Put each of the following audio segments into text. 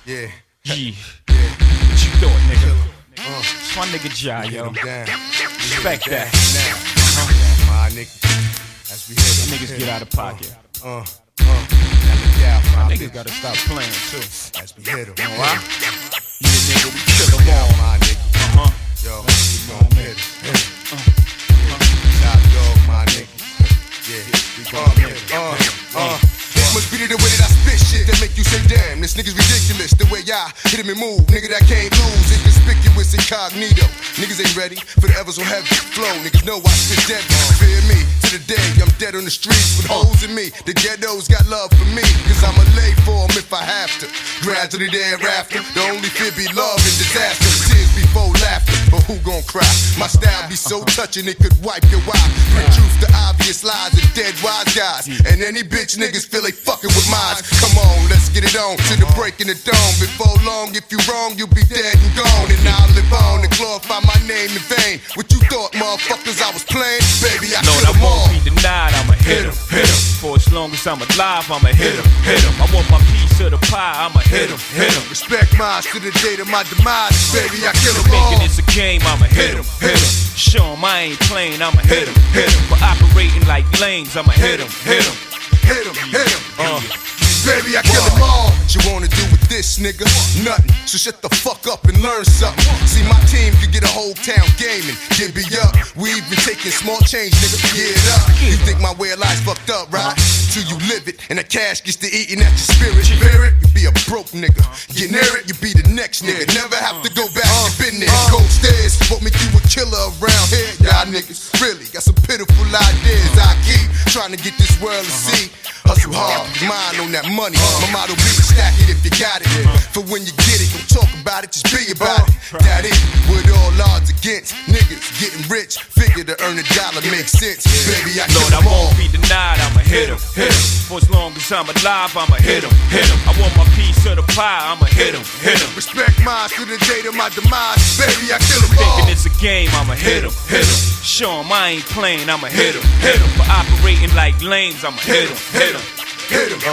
Yeah. Yeah. What you thought, nigga? It's my nigga Jai, yo. Respect that. My nigga. As we hit My niggas get out of pocket. My Niggas gotta stop playing, too. As we hit him. Why? You the nigga, we kill them all. My nigga. Yo, we gon' hit him. Top dog, my nigga. Yeah, we gon' hit him. It must be the way that I spit shit that make you say, damn, this nigga's ridiculous. The way I hit him and move, nigga that can't lose. Inconspicuous, incognito. Niggas ain't ready for the ever so heavy flow. Niggas know I spit deadly. Fear me to the day I'm dead on the streets with holes in me. The ghettos got love for me, cause I'ma lay for them if I have to. Gradually thereafter, the only fear be love and disaster. Tears before laughter, but who gon' cry? My style be so touching it could wipe your eye. Bring truth to obvious lies and dead wise guys. And any bitch niggas feel they fucking with mine. Come on, let's get it on to the break in the dawn. Before long, if you wrong, you'll be dead and gone. And I'll live on and glorify my name in vain. What you thought, motherfuckers, I was playing? Baby, I Lord, kill I them all. won't be denied, I'ma hit him. For as long as I'm alive, I'ma hit him. I want my piece of the pie, I'ma hit him. Respect mine to the day of my demise. Baby, I kill them all. Thinking it's a game, I'ma hit him. Show 'em I ain't playing, I'ma hit him. For operating like lames, I'ma hit him. Hit him. Baby, I kill them all. What you wanna do with this, nigga? Nothing. So shut the fuck up and learn something. See, my team could get a whole town gaming. Give me up. We even taking small change, nigga. Get up. You think my way of life's fucked up, right? Till you live it, and the cash gets to eating at your spirit. Spirit, you be a broke nigga. Get near it, you be the next nigga. Never have to go back to business. Cold stairs, what make you a killer around here? Y'all niggas really got some pitiful ideas. I keep trying to get this world to see. Hustle hard, mind on that money. My motto be stack it if you got it. For when you get it, don't talk about it, just be about it. That it, with all odds against niggas getting rich. Figure to earn a dollar makes sense. Baby, I kill Lord, I them all. won't be denied, I'ma hit him. For as long as I'm alive, I'ma hit him. I want my piece of the pie, I'ma hit him. Respect mine to the day of my demise. Baby, I kill them all. Thinking it's a game, I'ma hit him. Show 'em I ain't playing, I'ma hit him. For operating like lames, I'ma hit him. Hit him.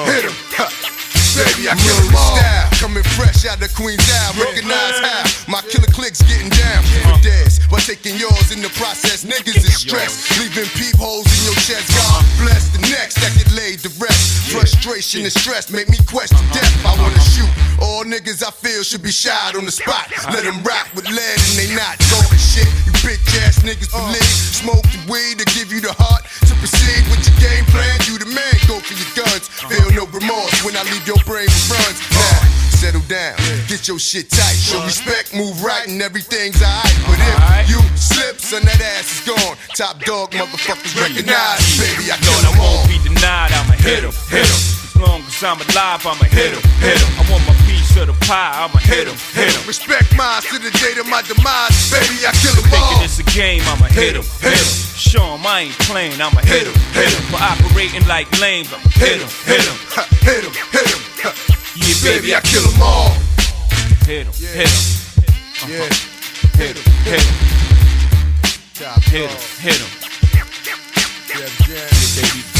Baby, I kill them all. Style, coming fresh out of Queen's Ave. Recognize how my killer cliques getting down. For dares, by taking yours in the process. Niggas is stressed, leaving peepholes in your chest. God bless the next that get laid to rest. Frustration and stress make me question death. I wanna shoot all niggas I feel should be shot on the spot. Let them rock with lead and they not talking shit. You bitch ass niggas believe smoke the weed to give you the heart to proceed with your game plan. You the man, go for your guns. Feel no remorse when I leave your brain with runs. Now, settle down, get your shit tight. Show respect, move right, and everything's alright. But if you slip, son, that ass is gone. Top dog, motherfuckers recognize. Baby, I kill Lord, I them all. won't be denied, I'ma hit him. As long as I'm alive, I'ma hit him. I want my piece of the pie, I'ma hit him. Respect mine to the day of my demise. Baby, I kill them all. Thinking it's a game, I'ma hit him. Show 'em I ain't playing, I'ma hit him. For operating like lames, I'ma hit him. Hit him. Yeah, Baby, I kill them all. hit him. Yeah. Hit him. Top dog. Hit him. Yeah, Baby,